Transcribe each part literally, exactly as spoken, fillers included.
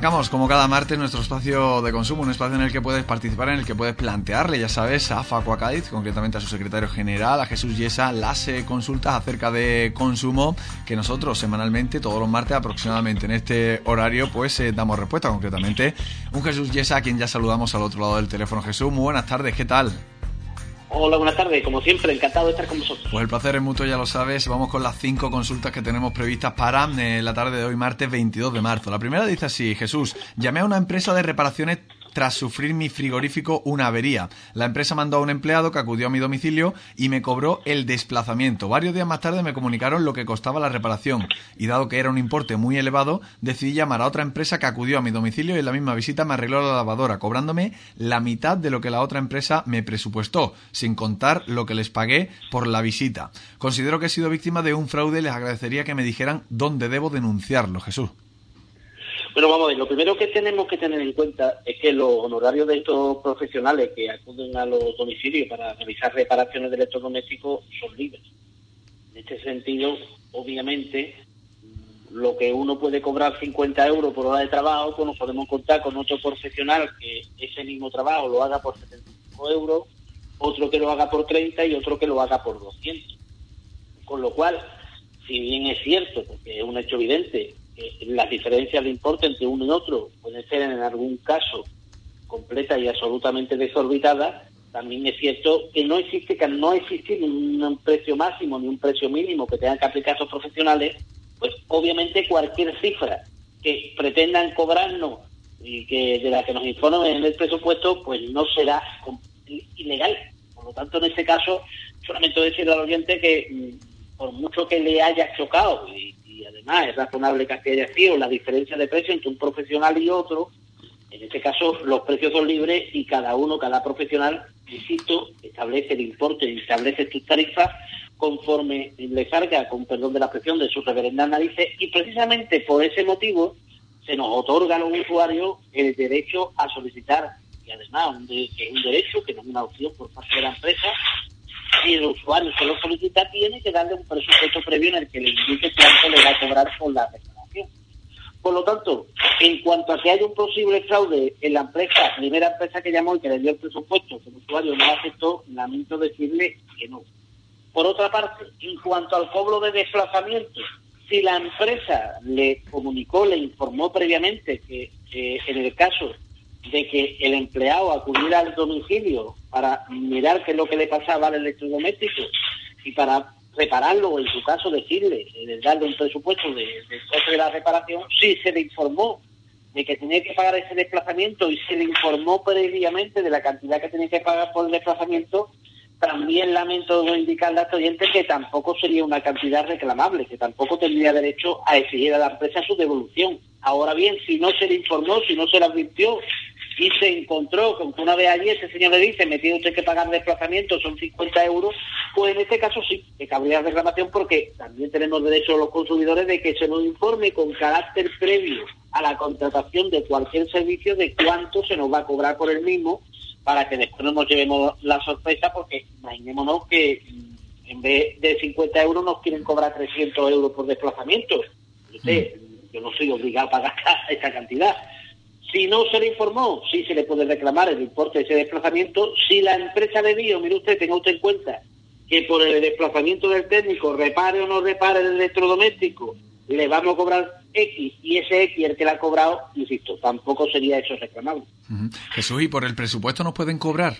Arrancamos como cada martes nuestro espacio de consumo, un espacio en el que puedes participar, en el que puedes plantearle, ya sabes, a Facua Cádiz, concretamente a su secretario general, a Jesús Yesa, las eh, consultas acerca de consumo que nosotros semanalmente, todos los martes aproximadamente en este horario, pues eh, damos respuesta. Concretamente un Jesús Yesa a quien ya saludamos al otro lado del teléfono. Jesús, muy buenas tardes, ¿qué tal? Hola, buenas tardes, como siempre, encantado de estar con vosotros. Pues el placer es mutuo, ya lo sabes. Vamos con las cinco consultas que tenemos previstas para eh, la tarde de hoy, martes veintidós de marzo. La primera dice así: Jesús, llamé a una empresa de reparaciones tras sufrir mi frigorífico una avería. La empresa mandó a un empleado que acudió a mi domicilio y me cobró el desplazamiento. Varios días más tarde me comunicaron lo que costaba la reparación y dado que era un importe muy elevado, decidí llamar a otra empresa que acudió a mi domicilio y en la misma visita me arregló la lavadora, cobrándome la mitad de lo que la otra empresa me presupuestó, sin contar lo que les pagué por la visita. Considero que he sido víctima de un fraude y les agradecería que me dijeran dónde debo denunciarlo, Jesús. Bueno, vamos a ver, lo primero que tenemos que tener en cuenta es que los honorarios de estos profesionales que acuden a los domicilios para realizar reparaciones de electrodomésticos son libres. En este sentido, obviamente, lo que uno puede cobrar cincuenta euros por hora de trabajo, pues nos podemos contar con otro profesional que ese mismo trabajo lo haga por setenta y cinco euros, otro que lo haga por treinta y otro que lo haga por doscientos. Con lo cual, si bien es cierto, porque es un hecho evidente, las diferencias de importe entre uno y otro pueden ser en algún caso completas y absolutamente desorbitadas, también es cierto que no existe que no existe un precio máximo ni un precio mínimo que tengan que aplicar esos profesionales. Pues obviamente cualquier cifra que pretendan cobrarnos y que de la que nos informen en el presupuesto, pues no será ilegal. Por lo tanto, en este caso, solamente decirle al oyente que por mucho que le haya chocado y y además es razonable que haya sido la diferencia de precio entre un profesional y otro, en este caso los precios son libres y cada uno, cada profesional, insisto, establece el importe y establece sus tarifas conforme le salga, con perdón de la expresión, de sus reverendas narices, y precisamente por ese motivo se nos otorga a los usuarios el derecho a solicitar, y además un de, que es un derecho, que no es una opción por parte de la empresa. Si el usuario se lo solicita, tiene que darle un presupuesto previo en el que le indique cuánto le va a cobrar por la reparación. Por lo tanto, en cuanto a que haya un posible fraude en la empresa, primera empresa que llamó y que le dio el presupuesto, que el usuario no aceptó, lamento decirle que no. Por otra parte, en cuanto al cobro de desplazamiento, si la empresa le comunicó, le informó previamente que eh, en el caso de que el empleado acudiera al domicilio para mirar qué es lo que le pasaba al electrodoméstico y para repararlo, o en su caso decirle, eh, darle un presupuesto de, de coste de la reparación, si se le informó de que tenía que pagar ese desplazamiento y se le informó previamente de la cantidad que tenía que pagar por el desplazamiento, también lamento indicarle a este oyente que tampoco sería una cantidad reclamable, que tampoco tendría derecho a exigir a la empresa su devolución. Ahora bien, si no se le informó, si no se le advirtió y se encontró con que una vez allí ese señor le dice, me tiene usted que pagar desplazamiento, son cincuenta euros, pues en este caso sí, que cabría reclamación, porque también tenemos derecho los consumidores de que se nos informe con carácter previo a la contratación de cualquier servicio de cuánto se nos va a cobrar por el mismo, para que después no nos llevemos la sorpresa, porque imaginémonos que en vez de cincuenta euros nos quieren cobrar trescientos euros por desplazamiento. Entonces, yo no soy obligado a pagar esa cantidad. Si no se le informó, sí se le puede reclamar el importe de ese desplazamiento. Si la empresa de envío, mire usted, tenga usted en cuenta que por el desplazamiento del técnico, repare o no repare el electrodoméstico, le vamos a cobrar X, y ese X el que le ha cobrado, insisto, tampoco sería eso reclamable. Uh-huh. Jesús, ¿y por el presupuesto nos pueden cobrar?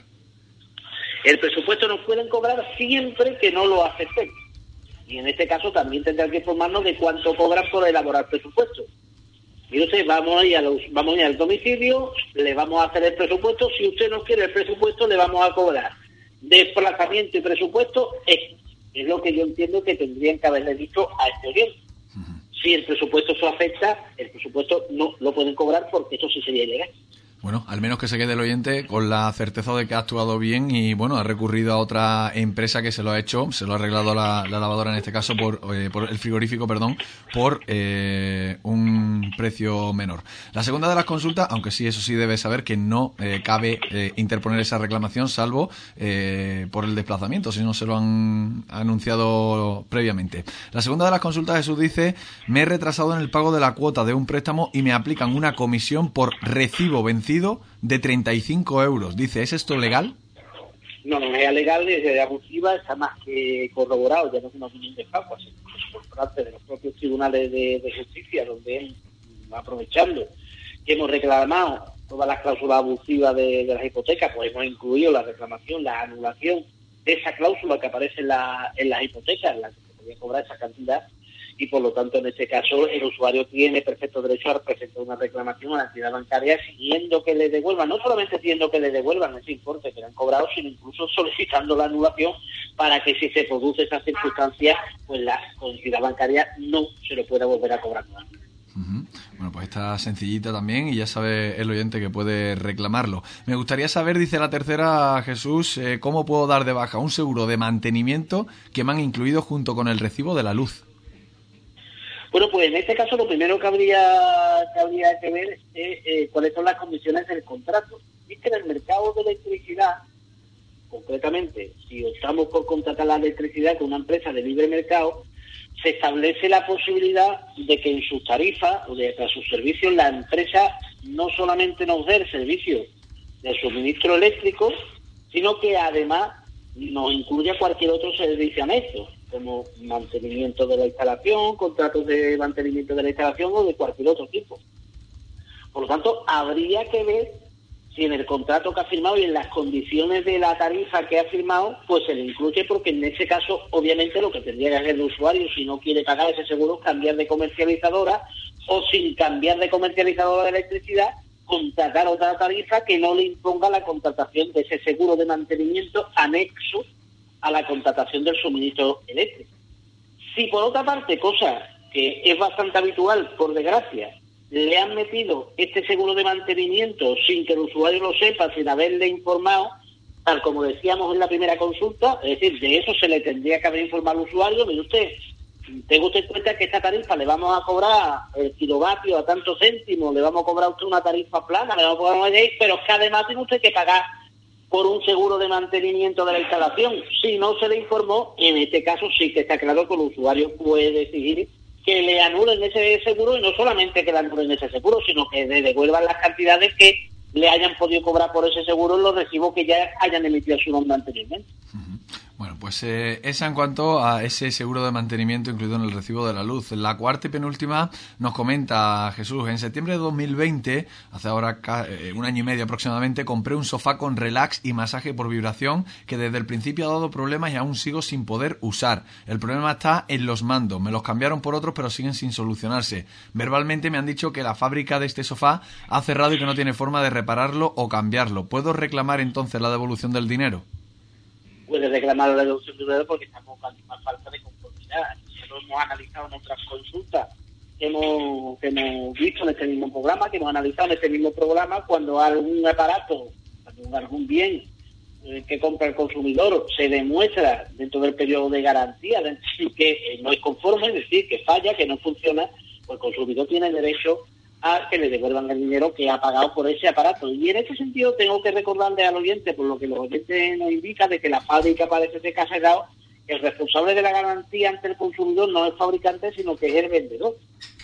El presupuesto nos pueden cobrar siempre que no lo aceptemos. Y en este caso también tendrán que informarnos de cuánto cobran por elaborar presupuesto. Y entonces vamos a ir a los, vamos a ir al domicilio, le vamos a hacer el presupuesto. Si usted no quiere el presupuesto, le vamos a cobrar desplazamiento y presupuesto X. Es lo que yo entiendo que tendrían que haberle dicho a este oyente. Uh-huh. Si el presupuesto se afecta, el presupuesto no lo pueden cobrar porque eso sí sería ilegal. Bueno, al menos que se quede el oyente con la certeza de que ha actuado bien y, bueno, ha recurrido a otra empresa que se lo ha hecho, se lo ha arreglado la, la lavadora en este caso, por, eh, por el frigorífico, perdón, por eh, un precio menor. La segunda de las consultas, aunque sí, eso sí debe saber que no eh, cabe eh, interponer esa reclamación salvo eh, por el desplazamiento, si no se lo han anunciado previamente. La segunda de las consultas, Jesús dice: me he retrasado en el pago de la cuota de un préstamo y me aplican una comisión por recibo vencido de treinta y cinco euros. Dice, ¿es esto legal? No, no es legal, es abusiva, está más que corroborado, ya no es una opinión de Paco, así por parte de los propios tribunales de, de justicia, donde aprovechando que hemos reclamado todas las cláusulas abusivas de, de las hipotecas, pues hemos incluido la reclamación, la anulación de esa cláusula que aparece en, la, en las hipotecas, en la que se podía cobrar esa cantidad, y por lo tanto en este caso el usuario tiene perfecto derecho a presentar una reclamación a la entidad bancaria siguiendo que le devuelvan, no solamente siguiendo que le devuelvan ese importe que le han cobrado, sino incluso solicitando la anulación para que si se produce esa circunstancia, pues la entidad bancaria no se lo pueda volver a cobrar. Uh-huh. Bueno, pues está sencillita también y ya sabe el oyente que puede reclamarlo. Me gustaría saber, dice la tercera, Jesús, eh, ¿cómo puedo dar de baja un seguro de mantenimiento que me han incluido junto con el recibo de la luz? Bueno, pues en este caso lo primero que habría que, habría que ver es eh, cuáles son las condiciones del contrato. Y que en el mercado de electricidad, concretamente, si optamos por contratar la electricidad con una empresa de libre mercado, se establece la posibilidad de que en sus tarifas o de tras sus servicios la empresa no solamente nos dé el servicio de suministro eléctrico, sino que además nos incluya cualquier otro servicio anexo, como mantenimiento de la instalación, contratos de mantenimiento de la instalación o de cualquier otro tipo. Por lo tanto, habría que ver si en el contrato que ha firmado y en las condiciones de la tarifa que ha firmado, pues se le incluye, porque en ese caso, obviamente, lo que tendría que hacer el usuario, si no quiere pagar ese seguro, es cambiar de comercializadora, o sin cambiar de comercializadora de electricidad, contratar otra tarifa que no le imponga la contratación de ese seguro de mantenimiento anexo a la contratación del suministro eléctrico. Si por otra parte, cosa que es bastante habitual, por desgracia, le han metido este seguro de mantenimiento sin que el usuario lo sepa, sin haberle informado, tal como decíamos en la primera consulta, es decir, de eso se le tendría que haber informado al usuario. Mire usted, tenga usted en cuenta que esta tarifa le vamos a cobrar el kilovatio a tantos céntimos, le vamos a cobrar a usted una tarifa plana, le vamos a cobrar una ley, pero es que además tiene usted que pagar por un seguro de mantenimiento de la instalación. Si no se le informó, en este caso sí que está claro que el usuario puede exigir que le anulen ese seguro, y no solamente que le anulen ese seguro, sino que le devuelvan las cantidades que le hayan podido cobrar por ese seguro en los recibos que ya hayan emitido su nombre anteriormente. Uh-huh. Bueno, pues eh, esa en cuanto a ese seguro de mantenimiento incluido en el recibo de la luz. La cuarta y penúltima nos comenta Jesús: en septiembre de dos mil veinte, hace ahora eh, un año y medio aproximadamente, compré un sofá con relax y masaje por vibración que desde el principio ha dado problemas y aún sigo sin poder usar. El problema está en los mandos, me los cambiaron por otros pero siguen sin solucionarse. Verbalmente me han dicho que la fábrica de este sofá ha cerrado y que no tiene forma de repararlo o cambiarlo. ¿Puedo reclamar entonces la devolución del dinero? Puede reclamar la devolución del dinero porque estamos con una falta de conformidad. Eso lo hemos analizado en otras consultas que hemos, que hemos visto en este mismo programa, que hemos analizado en este mismo programa, cuando algún aparato, cuando algún bien eh, que compra el consumidor se demuestra dentro del periodo de garantía, es decir, que eh, no es conforme, es decir, que falla, que no funciona, pues el consumidor tiene derecho a que le devuelvan el dinero que ha pagado por ese aparato. Y en ese sentido tengo que recordarle al oyente, por lo que los oyentes nos indican, de que la fábrica parece ser que ha cerrado, el responsable de la garantía ante el consumidor no es el fabricante, sino que es el vendedor.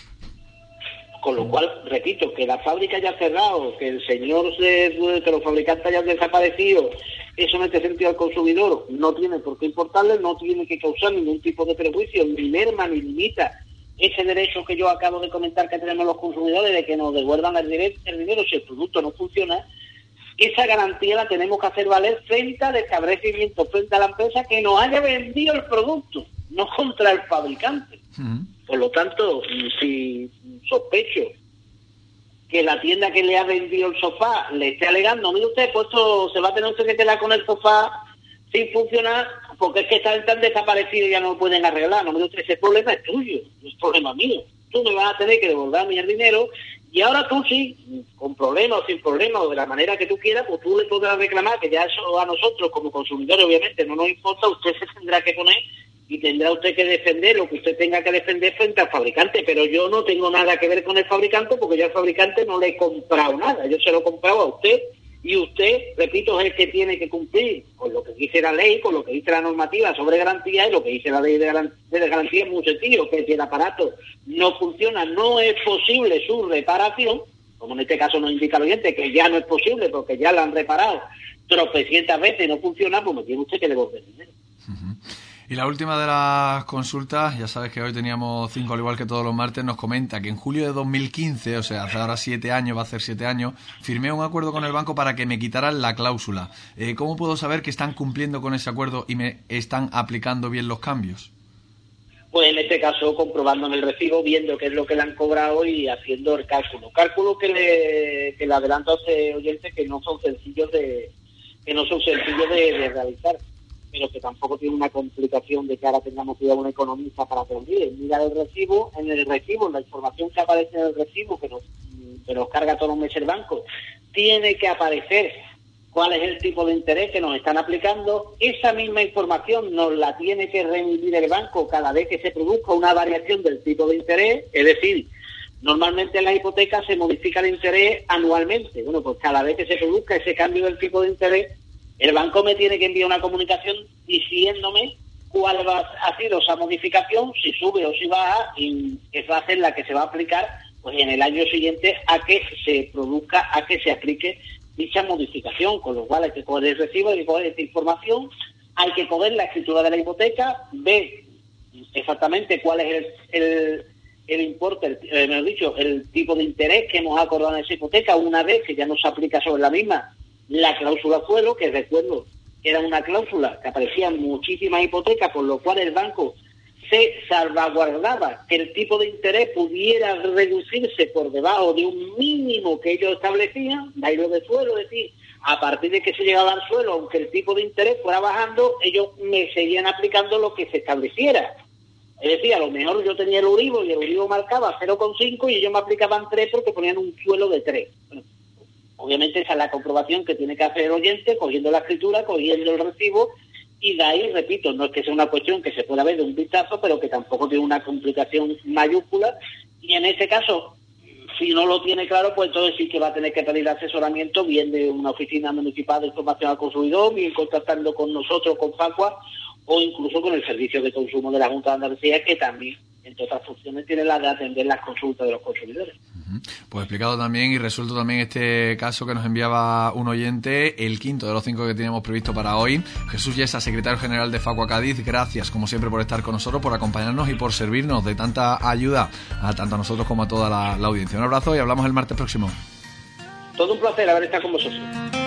Con lo cual, repito, que la fábrica haya cerrado, que el señor, se, que los fabricantes hayan desaparecido, eso en este sentido al consumidor no tiene por qué importarle, no tiene que causar ningún tipo de prejuicio, ni merma ni limita ese derecho que yo acabo de comentar que tenemos los consumidores de que nos devuelvan el dinero, el dinero si el producto no funciona. Esa garantía la tenemos que hacer valer frente al establecimiento, frente a la empresa que nos haya vendido el producto, no contra el fabricante. Uh-huh. Por lo tanto, si sospecho que la tienda que le ha vendido el sofá le esté alegando, mire usted, pues esto se va a tener usted que quedar con el sofá sin funcionar, porque es que están tan desaparecidos y ya no lo pueden arreglar. No, mire usted, ese problema es tuyo, no es problema mío. Tú me vas a tener que devolver a mí el dinero, Y ahora tú sí, con problemas o sin problemas, o de la manera que tú quieras, pues tú le podrás reclamar, que ya eso a nosotros como consumidores obviamente no nos importa, usted se tendrá que poner y tendrá usted que defender lo que usted tenga que defender frente al fabricante, pero yo no tengo nada que ver con el fabricante porque yo al fabricante no le he comprado nada, yo se lo he comprado a usted y usted, repito, es el que tiene que cumplir con lo que dice la ley, con lo que dice la normativa sobre garantía, y lo que dice la ley de garantía, de garantía es muy sencillo, que si el aparato no funciona, no es posible su reparación, como en este caso nos indica el oyente, que ya no es posible porque ya la han reparado tropecientas veces y no funciona, pues me tiene usted que devolver dinero. Uh-huh. Y la última de las consultas, ya sabes que hoy teníamos cinco, al igual que todos los martes, nos comenta que en julio de dos mil quince, o sea, hace ahora siete años, va a hacer siete años, firmé un acuerdo con el banco para que me quitaran la cláusula. Eh, ¿Cómo puedo saber que están cumpliendo con ese acuerdo y me están aplicando bien los cambios? Pues en este caso comprobando en el recibo, viendo qué es lo que le han cobrado y haciendo el cálculo. Cálculo que le, que le adelanto a este oyente que no son sencillos de, que no son sencillos de, de realizar, pero que tampoco tiene una complicación de que ahora tengamos que ir a un economista para que lo mire. Mira el recibo, en el recibo, la información que aparece en el recibo, que nos, que nos carga todos los meses el banco, tiene que aparecer cuál es el tipo de interés que nos están aplicando. Esa misma información nos la tiene que remitir el banco cada vez que se produzca una variación del tipo de interés, es decir, normalmente en la hipoteca se modifica el interés anualmente. Bueno, pues cada vez que se produzca ese cambio del tipo de interés, el banco me tiene que enviar una comunicación diciéndome cuál va a ser esa modificación, si sube o si baja, y esa va a ser la que se va a aplicar pues en el año siguiente a que se produzca, a que se aplique dicha modificación, con lo cual hay que coger el recibo, hay que coger esta información, hay que coger la escritura de la hipoteca, ver exactamente cuál es el, el, el importe, el, eh, mejor dicho, el tipo de interés que hemos acordado en esa hipoteca, una vez que ya no se aplica sobre la misma la cláusula suelo, que recuerdo que era una cláusula que aparecía en muchísimas hipotecas, por lo cual el banco se salvaguardaba que el tipo de interés pudiera reducirse por debajo de un mínimo que ellos establecían, de ahí lo de suelo, es decir, a partir de que se llegaba al suelo, aunque el tipo de interés fuera bajando, ellos me seguían aplicando lo que se estableciera. Es decir, a lo mejor yo tenía el Euribor y el Euribor marcaba cero coma cinco y ellos me aplicaban tres porque ponían un suelo de tres. Bueno, obviamente esa es la comprobación que tiene que hacer el oyente, cogiendo la escritura, cogiendo el recibo, y de ahí, repito, no es que sea una cuestión que se pueda ver de un vistazo, pero que tampoco tiene una complicación mayúscula, y en ese caso, si no lo tiene claro, pues entonces sí que va a tener que pedir asesoramiento, bien de una oficina municipal de información al consumidor, bien contactando con nosotros, con Facua, o incluso con el Servicio de Consumo de la Junta de Andalucía, que también, entre otras funciones, tiene la de atender las consultas de los consumidores. Pues explicado también y resuelto también este caso que nos enviaba un oyente, el quinto de los cinco que teníamos previsto para hoy. Jesús Yesa, secretario general de Facua Cádiz, gracias como siempre por estar con nosotros, por acompañarnos y por servirnos de tanta ayuda a tanto a nosotros como a toda la, la audiencia. Un abrazo y hablamos el martes próximo. Todo un placer haber estado con vosotros.